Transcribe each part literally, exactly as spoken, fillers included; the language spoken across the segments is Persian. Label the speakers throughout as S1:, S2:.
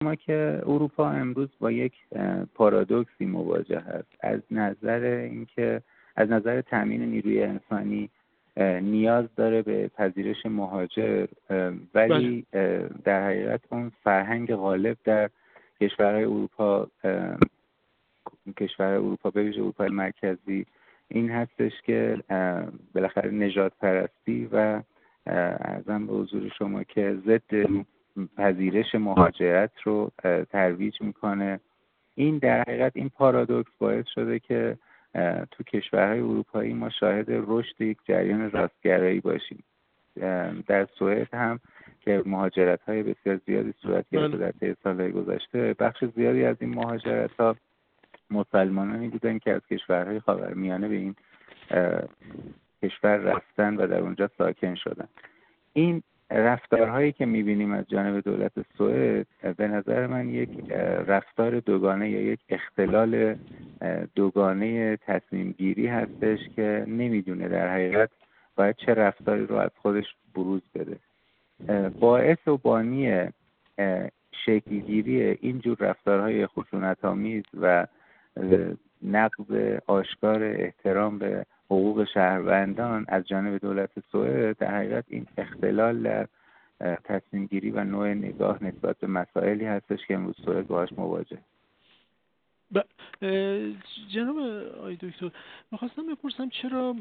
S1: شما که اروپا امروز با یک پارادوکسی مواجه است. از نظر اینکه از نظر تامین نیروی انسانی نیاز داره به پذیرش مهاجر، ولی در حقیقت اون فرهنگ غالب در کشورهای اروپا کشورهای اروپا به ویژه اروپای مرکزی این هستش که بالاخره نژاد پرستی و عرضم به حضور شما که ضد پذیرش مهاجرت رو ترویج میکنه. این در حقیقت این پارادوکس باعث شده که تو کشورهای اروپایی ما شاهد رشد یک جریان راستگرایی باشیم. در سوئد هم که مهاجرت‌های بسیار زیادی صورت گرفته در طی سال‌های گذشته، بخش زیادی از این مهاجرت‌ها مسلمانانی بودن که از کشورهای خاورمیانه به این کشور رفتن و در اونجا ساکن شدن. این رفتارهایی که می‌بینیم از جانب دولت سوئد به نظر من یک رفتار دوگانه یا یک اختلال دوگانه تصمیم گیری هستش که نمیدونه در حقیقت باید چه رفتاری رو از خودش بروز بده. باعث و بانی شکلگیری اینجور رفتارهای خشونت‌آمیز و نقض آشکار احترام به حقوق شهروندان از جانب دولت سوئد در حقیقت این اختلال در تصمیم گیری و نوع نگاه نسبت به مسائلی هستش که امروز سوئد باهاش مواجه.
S2: ب... جناب آقای دکتر میخواستم بپرسم چرا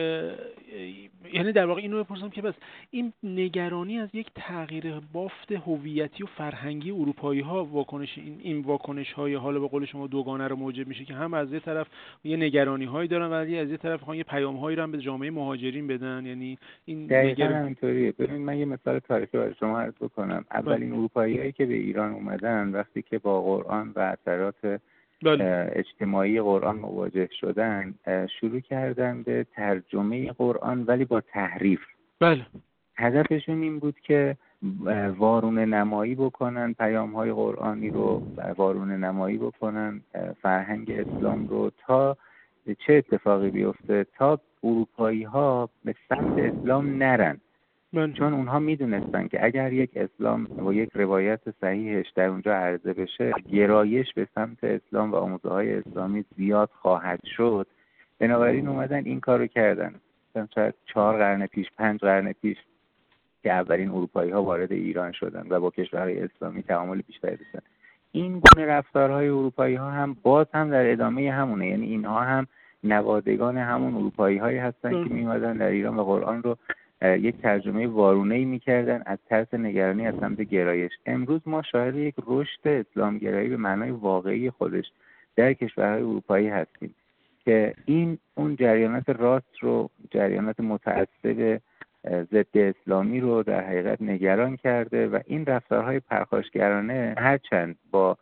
S2: یعنی در واقع اینو بپرسم که بس این نگرانی از یک تغییر بافت هویتی و فرهنگی اروپایی ها واکنش این این واکنش های حالا به قول شما دوگانه رو موجب میشه که هم از یه طرف یه نگرانی هایی دارن ولی از یه طرف میخوان یه پیام هایی رو هم به جامعه مهاجرین بدن. یعنی این
S1: دقیقاً همینطوریه. ببین من یه مثال تاریخی برای شما عرض بکنم. اولین اروپاییایی که به ایران اومدن وقتی که با قرآن و اثرات بله. اجتماعی قرآن مواجه شدن شروع کردن به ترجمه قرآن ولی با تحریف.
S2: بله.
S1: هدفشون این بود که وارونه نمایی بکنن پیام‌های قرآنی رو، وارونه نمایی بکنن فرهنگ اسلام رو تا چه اتفاقی بیفته، تا اروپایی‌ها به سمت اسلام نرن. من. چون اونها میدونستن که اگر یک اسلام و یک روایت صحیحش در اونجا عرضه بشه گرایش به سمت اسلام و آموزه‌های اسلامی زیاد خواهد شد. بنابراین اومدن این کارو کردن. مثلا چهار قرن پیش، پنج قرن پیش که اولین اروپایی‌ها وارد ایران شدن و با کشورهای اسلامی تعامل بیشتری داشتن. این گونه رفتارهای اروپایی‌ها هم باز هم در ادامه همونه. یعنی اینها هم نوادگان همون اروپایی‌هایی هستن که میومدن در ایران و قرآن رو یک ترجمه وارونه‌ای می‌کردن از ترس نگرانی از سمت گرایش. امروز ما شاهد یک رشد اسلامگرایی به معنای واقعی خودش در کشورهای اروپایی هستیم که این اون جریانات راست رو، جریانات متعصب ضد اسلامی رو در حقیقت نگران کرده و این رفتارهای پرخاشگرانه هرچند با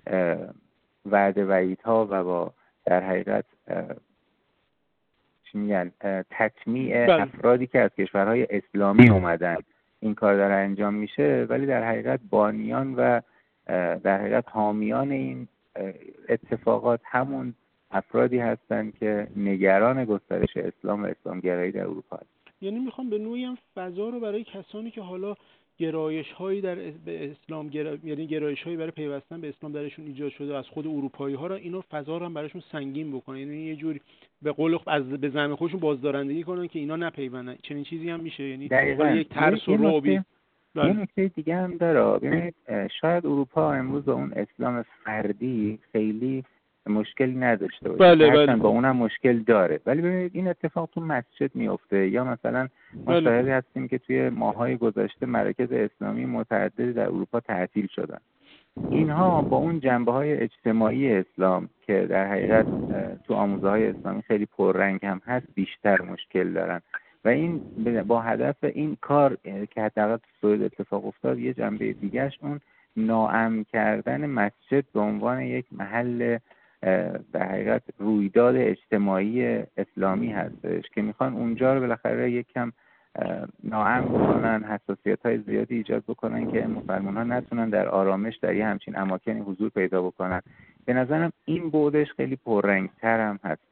S1: وعد وعیدها و با در حقیقت میگن تطمیع افرادی که از کشورهای اسلامی اومدن این کار داره انجام میشه، ولی در حقیقت بانیان و در حقیقت حامیان این اتفاقات همون افرادی هستن که نگران گسترش اسلام و اسلامگرایی در اروپا هستن.
S2: یعنی میخوام به نوعی هم فضا رو برای کسانی که حالا گرایش هایی در به اسلام گر... یعنی گرایش هایی برای پیوستن به اسلام درشون ایجاد شده از خود اروپایی ها را اینو فضا رو هم براشون سنگین بکنن، یعنی یه جوری به قول از به زعم خودشون بازدارندگی کنن که اینا نپیوندن. چنین چیزی هم میشه، یعنی یک ترس و رعبی.
S1: یه نکته دیگه هم داره. ببینید شاید اروپا امروز با اون اسلام فردی خیلی مشکلی نداشته باشه.
S2: بله بله.
S1: با اونم مشکل داره، ولی ببینید این اتفاق تو مسجد میفته یا مثلا ما شاهدی هستیم که توی ماهای گذشته مراکز اسلامی متعددی در اروپا تعطیل شدن. اینها با اون جنبه‌های اجتماعی اسلام که در حقیقت تو آموزه‌های اسلامی خیلی پررنگ هم هست بیشتر مشکل دارن و این با هدف این کار که حداقل تو سوئد اتفاق افتاد یه جنبه دیگه‌اش اون ناامن کردن مسجد به عنوان یک محل در حقیقت رویداد اجتماعی اسلامی هستش که میخوان اونجا رو بالاخره یک کم ناامن بکنن، حساسیت‌های زیادی ایجاد بکنن که مسلمان‌ها نتونن در آرامش در یه همچین اماکنی حضور پیدا بکنن. به نظرم این بعدش خیلی پررنگ‌تر هم هستش.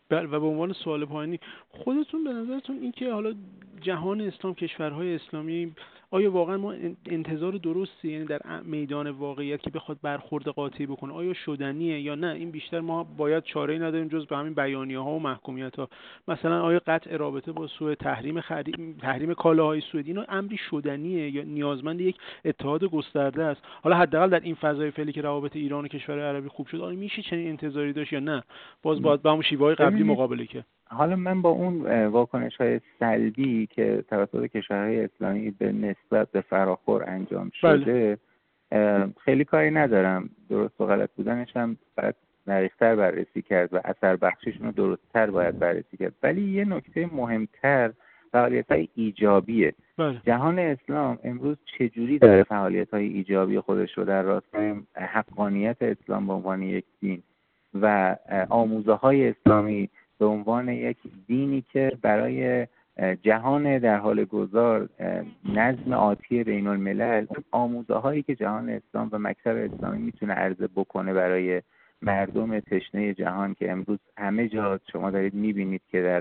S2: بله. و به عنوان سوال پایانی، خودتون به نظرتون این که حالا جهان اسلام، کشورهای اسلامی، آیا واقعا ما انتظار درستی، یعنی در میدان واقعیت که بخواد برخورد قاطعی بکنه، آیا شدنیه یا نه این بیشتر ما باید چاره‌ای نداریم جز به همین بیانیه‌ها و محکومیت‌ها؟ مثلا آیا قطع رابطه با سوئد، تحریم خرید، تحریم کالاهای سوئدی، اینا امری شدنیه یا نیازمند یک اتحاد گسترده است؟ حالا حداقل در این فضای فعلی که روابط ایران و کشورهای عربی خوب شد، آیا میشه چنین انتظاری داشت یا نه باز باید با همون شیوه‌های قبلی مقابله کرد؟
S1: حالا من با اون واکنش‌های سلبی که توسط کشورهای اسلامی به نسبت به فراخور انجام شده بله. خیلی کاری ندارم. درست و غلط بودنش هم باید دقیق‌تر بررسی کرد و اثر بخشیشون رو درست‌تر باید بررسی کرد. ولی یه نکته مهمتر فعالیت‌های ایجابیه. بله. جهان اسلام امروز چجوری داره فعالیت‌های ایجابی خودش رو در راستای حقانیت اسلام به عنوان یک دین و آموزه‌های اسلامی به عنوان یک دینی که برای جهان در حال گذار نظم آتی بین الملل، اون آموزه‌هایی که جهان اسلام و مکتب اسلامی میتونه عرضه بکنه برای مردم تشنه جهان که امروز همه جا شما دارید میبینید که در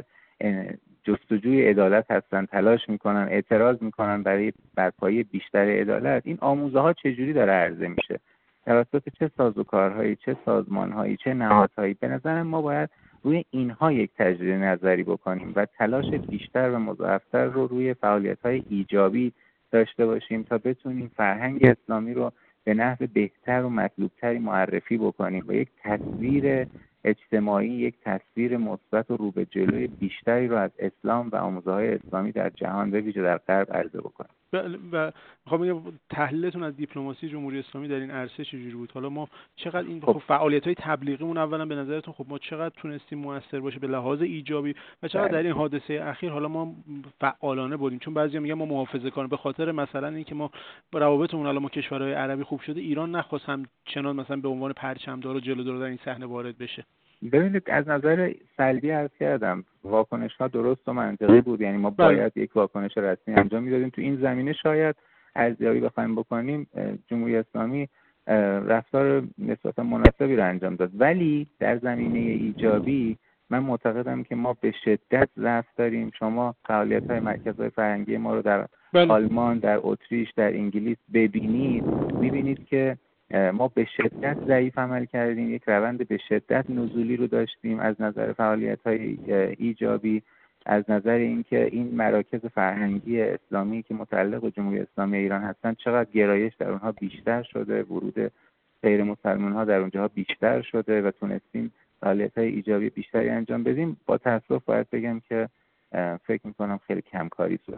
S1: جستجوی عدالت هستن، تلاش میکنن، اعتراض میکنن برای برپایی بیشتر عدالت. این آموزه‌ها چجوری داره عرضه میشه؟ توسط چه سازوکارهایی، چه سازمانهایی، چه نهادهایی؟ به نظرم ما باید روی اینها یک تجدید نظری بکنیم و تلاش بیشتر و مضاعفتر رو روی فعالیت‌های ایجابی داشته باشیم تا بتونیم فرهنگ اسلامی رو به نحو بهتر و مطلوبتری معرفی بکنیم و یک تصویر اجتماعی، یک تصویر مثبت و رو به جلوی بیشتری رو از اسلام و آموزه‌های اسلامی در جهان به ویژه در غرب عرضه بکنیم.
S2: و میخوام بگم تحلیلتون از دیپلماسی جمهوری اسلامی در این عرصه چجوری بود؟ حالا ما چقدر این خب فعالیت‌های تبلیغیمون اولا به نظرتون خب ما چقدر تونستیم موثر باشه به لحاظ ایجابی و چقدر در این حادثه اخیر حالا ما فعالانه بودیم؟ چون بعضیا میگن ما محافظه‌کارانه به خاطر مثلا اینکه ما روابطمون الان ما کشورهای عربی خوب شده، ایران نخواست هم چنان مثلا به عنوان پرچم‌دار و جلودار در این صحنه وارد بشه.
S1: ببینید از نظر سلبی عرض کردم واکنش‌ها درست و منطقی بود، یعنی ما باید بله. یک واکنش رسمی انجام میدادیم. تو این زمینه شاید ارزیابی بخوایم بکنیم جمهوری اسلامی رفتار نسبتا مناسبی رو انجام داد، ولی در زمینه ایجابی من معتقدم که ما به شدت ضعف داریم. شما فعالیت‌های مرکزهای فرهنگی ما رو در بله. آلمان، در اتریش، در انگلیس ببینید، می‌بینید که ما به شدت ضعیف عمل کردیم، یک روند به شدت نزولی رو داشتیم از نظر فعالیت‌های ایجابی، از نظر اینکه این مراکز فرهنگی اسلامی که متعلق به جمهوری اسلامی ایران هستن چقدر گرایش در اونها بیشتر شده، ورود غیر مسلمان‌ها در اونجاها بیشتر شده و تونستیم فعالیت‌های ایجابی بیشتری انجام بدیم. با تأسف باید بگم که فکر می‌کنم خیلی کمکاری